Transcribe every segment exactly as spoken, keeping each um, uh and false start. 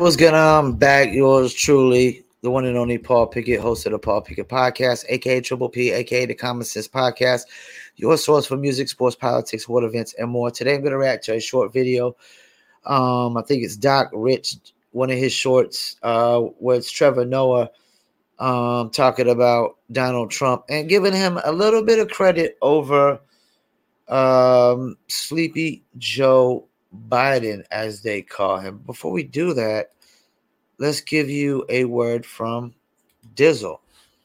what's going on? Back, yours truly, the one and only Paul Pickett, host of the Paul Pickett Podcast, aka Triple P, aka the Common Sense Podcast, your source for music, sports, politics, world events, and more. Today, I'm going to react to a short video. Um, I think it's Doc Rich, one of his shorts, uh, where it's Trevor Noah um, talking about Donald Trump and giving him a little bit of credit over um, Sleepy Joe Biden, as they call him. Before we do that, let's give you a word from Dizzle.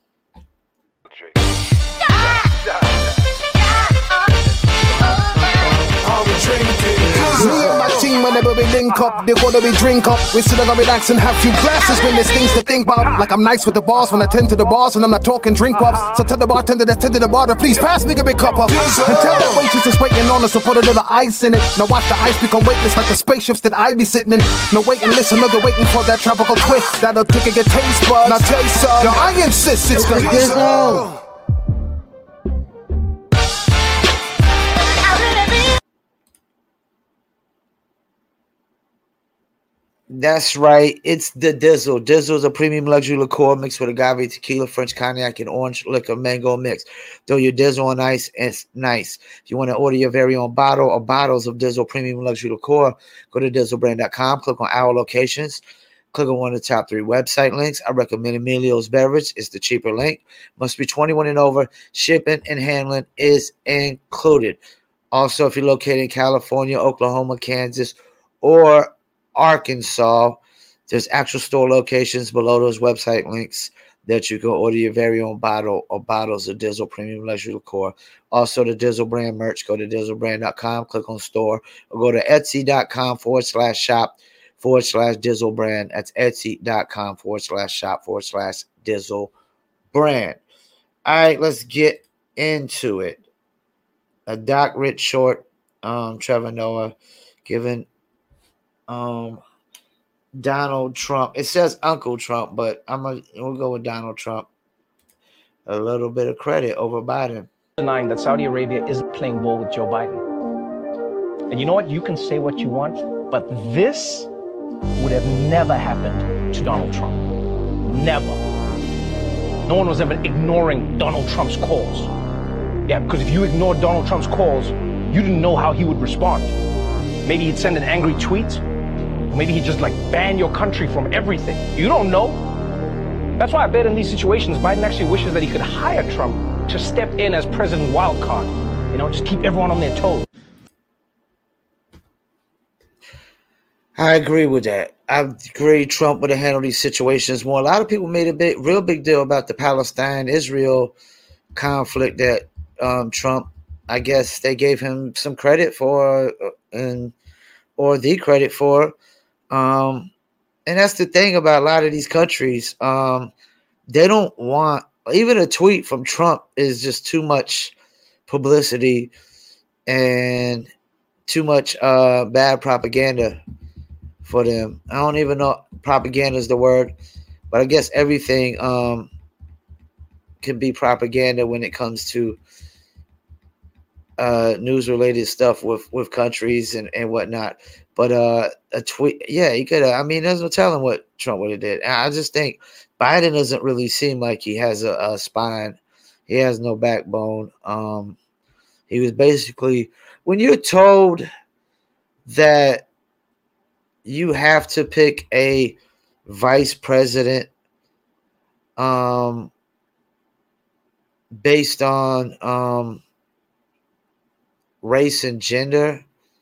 Me and my team, whenever we link up, they gotta be drink up. We still gotta relax and have few glasses when there's things to think about. Like I'm nice with the boss when I tend to the bars and I'm not talking drink ups. So tell the bartender that's tend to the bar to please pass me a big cup up. And tell the waitress is waiting on us to put a little ice in it. Now watch the ice become weightless like the spaceships that I be sitting in. No waiting, listen, another waiting for that tropical twist that'll take a good taste buds. Now taste some. Yo, I insist it's gonna be so. That's right. It's the Dizzle. Dizzle is a premium luxury liqueur mixed with agave, tequila, French cognac, and orange liquor mango mix. Throw your Dizzle on ice, and it's nice. If you want to order your very own bottle or bottles of Dizzle premium luxury liqueur, go to dizzle brand dot com, click on our locations, click on one of the top three website links. I recommend Emilio's Beverage. It's the cheaper link. Must be twenty-one and over. Shipping and handling is included. Also, if you're located in California, Oklahoma, Kansas, or Arkansas, there's actual store locations below those website links that you can order your very own bottle or bottles of Dizzle Premium Luxury Liqueur. Also, the Dizzle brand merch, go to dizzle brand dot com, click on store, or go to etsy dot com forward slash shop forward slash Dizzle brand. That's etsy dot com forward slash shop forward slash Dizzle brand. All right, let's get into it. A Doc Rich short, um, Trevor Noah giving Um, Donald Trump. It says Uncle Trump, but I'm gonna we'll go with Donald Trump. A little bit of credit over Biden. Denying that Saudi Arabia isn't playing ball with Joe Biden. And you know what? You can say what you want, but this would have never happened to Donald Trump. Never. No one was ever ignoring Donald Trump's calls. Yeah, because if you ignored Donald Trump's calls, you didn't know how he would respond. Maybe he'd send an angry tweet. Maybe he'd just like ban your country from everything. You don't know. That's why I bet in these situations, Biden actually wishes that he could hire Trump to step in as President Wildcard. You know, just keep everyone on their toes. I agree with that. I agree Trump would have handled these situations more. A lot of people made a big, real big deal about the Palestine-Israel conflict that um, Trump, I guess they gave him some credit for, and or the credit for. Um, and that's the thing about a lot of these countries. Um, they don't want, even a tweet from Trump is just too much publicity and too much uh, bad propaganda for them. I don't even know propaganda is the word, but I guess everything um, can be propaganda when it comes to Uh, news-related stuff with, with countries and, and whatnot. But uh, a tweet, yeah, he could have. I mean, there's no telling what Trump would have did. I just think Biden doesn't really seem like he has a, a spine. He has no backbone. Um, he was basically, when you're told that you have to pick a vice president um, based on um, race and gender,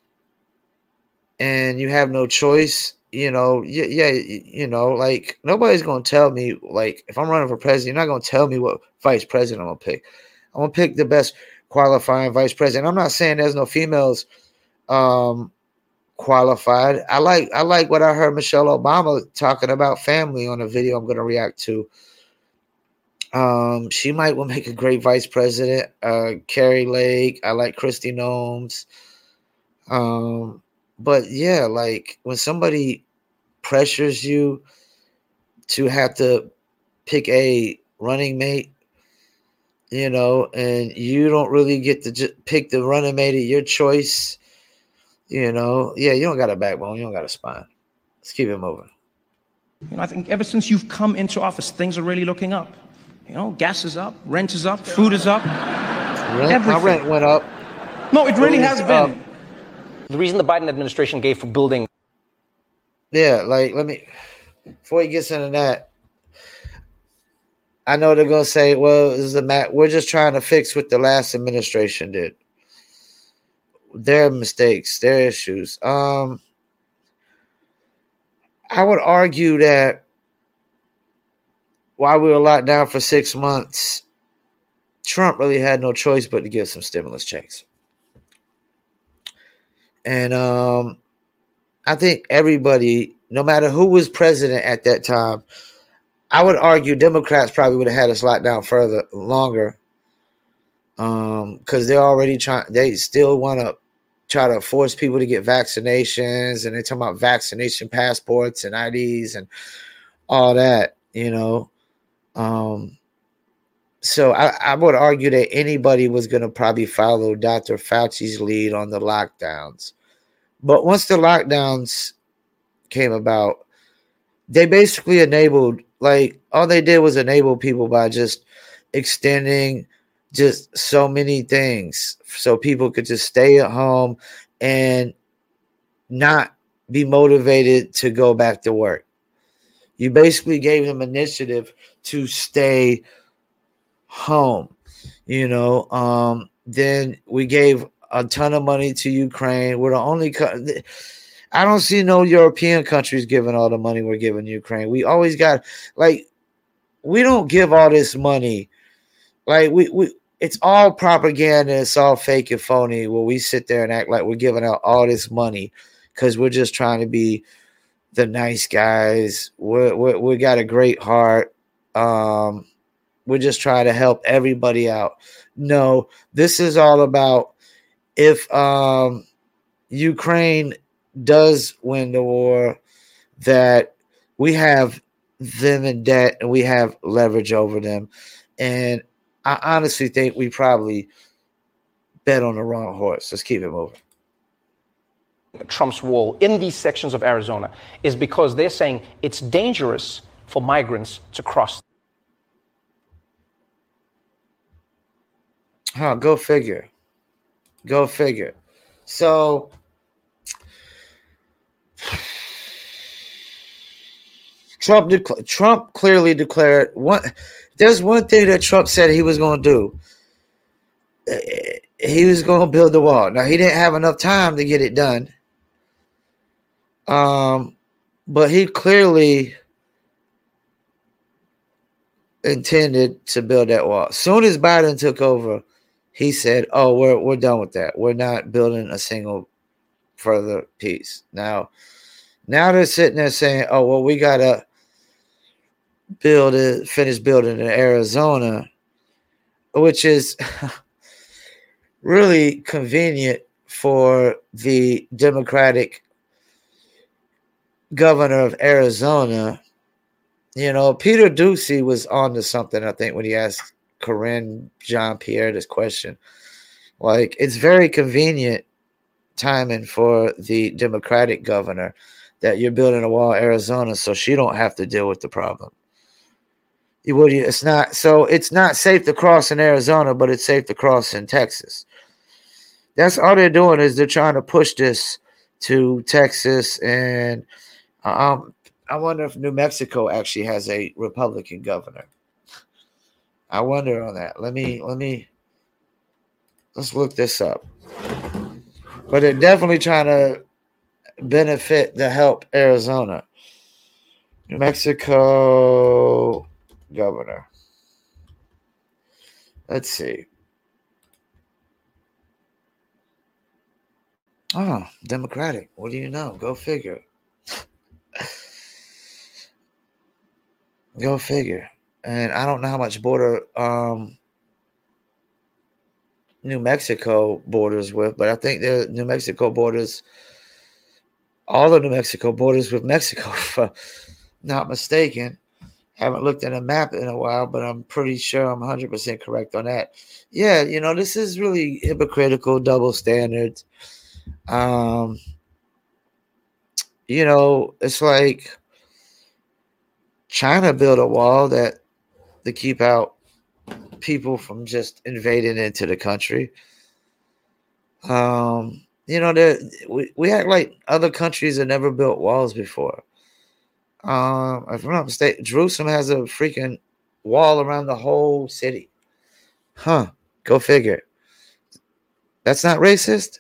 and you have no choice, you know, yeah, yeah, you know, like nobody's gonna tell me, like, if I'm running for president, you're not gonna tell me what vice president I'm gonna pick. I'm gonna pick the best qualifying vice president. I'm not saying there's no females um qualified. I like I like what I heard Michelle Obama talking about family on a video I'm gonna react to. Um, she might will make a great vice president. Uh, Carrie Lake. I like Kristi Noem. Um, but yeah, like when somebody pressures you to have to pick a running mate, you know, and you don't really get to just pick the running mate of your choice, you know, yeah, you don't got a backbone. You don't got a spine. Let's keep it moving. You know, I think ever since you've come into office, things are really looking up. You know, gas is up, rent is up, food is up. Rent, my rent went up. No, it really has been. Um, the reason the Biden administration gave for building. Yeah, like, let me, before he gets into that, I know they're going to say, well, this is a mat. We're just trying to fix what the last administration did. Their mistakes, their issues. Um, I would argue that while we were locked down for six months, Trump really had no choice but to give some stimulus checks. And um, I think everybody, no matter who was president at that time, I would argue Democrats probably would have had us locked down further, longer, um, because they're already trying. They still want to try to force people to get vaccinations, and they're talking about vaccination passports and I Ds and all that, you know. Um, so I, I would argue that anybody was going to probably follow Doctor Fauci's lead on the lockdowns. But once the lockdowns came about, they basically enabled, like, all they did was enable people by just extending just so many things so people could just stay at home and not be motivated to go back to work. You basically gave them initiative to stay home, you know. Um, then we gave a ton of money to Ukraine. We're the only co- I don't see no European countries giving all the money we're giving Ukraine. We always got, like, we don't give all this money. Like, we, we it's all propaganda. It's all fake and phony where we sit there and act like we're giving out all this money because we're just trying to be the nice guys. We're, we're, we got a great heart. Um, we're just trying to help everybody out. No, this is all about if um, Ukraine does win the war, that we have them in debt and we have leverage over them. And I honestly think we probably bet on the wrong horse. Let's keep it moving. Trump's wall in these sections of Arizona is because they're saying it's dangerous for migrants to cross. Huh, go figure. Go figure. So Trump dec- Trump clearly declared one. There's one thing that Trump said he was going to do. He was going to build the wall. Now, he didn't have enough time to get it done. Um, but he clearly intended to build that wall. As soon as Biden took over, he said, "Oh, we're we're done with that. We're not building a single further piece." Now, now they're sitting there saying, "Oh, well, we gotta build it, finish building in Arizona," which is really convenient for the Democratic governor of Arizona. You know, Peter Doocy was on to something, I think, when he asked Karine Jean-Pierre this question. Like, it's very convenient timing for the Democratic governor that you're building a wall in Arizona so she don't have to deal with the problem. You would, it's not, so it's not safe to cross in Arizona, but it's safe to cross in Texas. That's all they're doing, is they're trying to push this to Texas. And um, I wonder if New Mexico actually has a Republican governor. I wonder on that. Let me, let me, let's look this up. But they're definitely trying to benefit to help Arizona. New Mexico governor. Let's see. Oh, Democratic. What do you know? Go figure. Go figure. And I don't know how much border um, New Mexico borders with, but I think the New Mexico borders, all the New Mexico borders with Mexico, if I'm not mistaken. Haven't looked at a map in a while, but I'm pretty sure I'm one hundred percent correct on that. Yeah, you know, this is really hypocritical, double standards. Um, you know, it's like China built a wall that to keep out people from just invading into the country. Um, you know, we, we act like other countries have never built walls before. Um, if I'm not mistaken, Jerusalem has a freaking wall around the whole city. Huh. Go figure. That's not racist.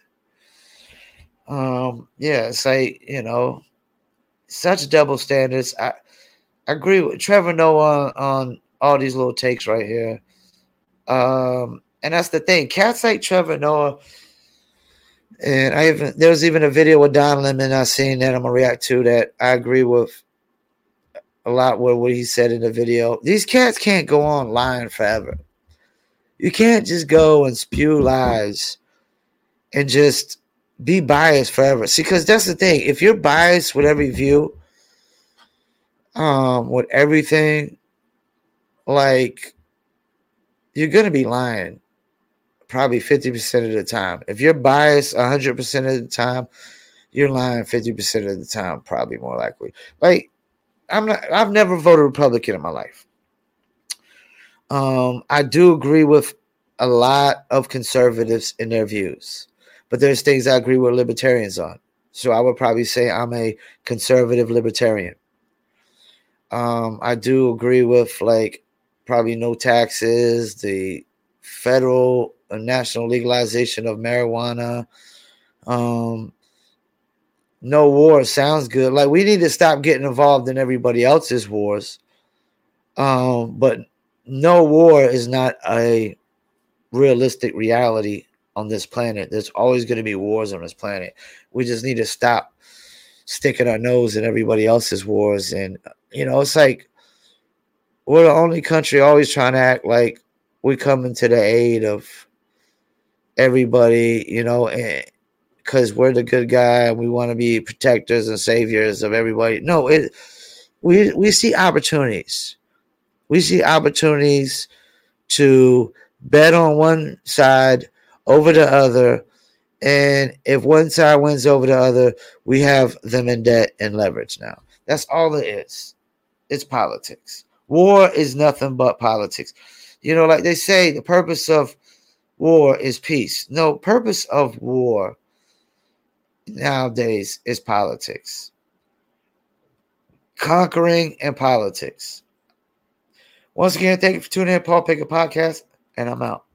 Um, yeah, it's like, you know, such double standards. I, I agree with Trevor Noah on, on all these little takes right here. Um, and that's the thing. Cats like Trevor Noah. And I even there was even a video with Don Lemon I seen that I'm gonna react to that I agree with a lot with what he said in the video. These cats can't go on lying forever. You can't just go and spew lies and just be biased forever. See, because that's the thing. If you're biased with every view, um, with everything, like you're gonna be lying probably fifty percent of the time. If you're biased one hundred percent of the time, you're lying fifty percent of the time, probably more likely. Like, I'm not, I've never voted Republican in my life. Um, I do agree with a lot of conservatives in their views, but there's things I agree with libertarians on. So I would probably say I'm a conservative libertarian. Um, I do agree with like probably no taxes, the federal and national legalization of marijuana. Um, no war sounds good. Like we need to stop getting involved in everybody else's wars. Um, but no war is not a realistic reality on this planet. There's always going to be wars on this planet. We just need to stop sticking our nose in everybody else's wars. And, you know, it's like we're the only country always trying to act like we're coming to the aid of everybody, you know, because we're the good guy and we want to be protectors and saviors of everybody. No, it we we see opportunities. We see opportunities to bet on one side over the other. And if one side wins over the other, we have them in debt and leverage now. That's all it is. It's politics. War is nothing but politics. You know, like they say, the purpose of war is peace. No, purpose of war nowadays is politics. Conquering and politics. Once again, thank you for tuning in, Paul Pickett Podcast, and I'm out.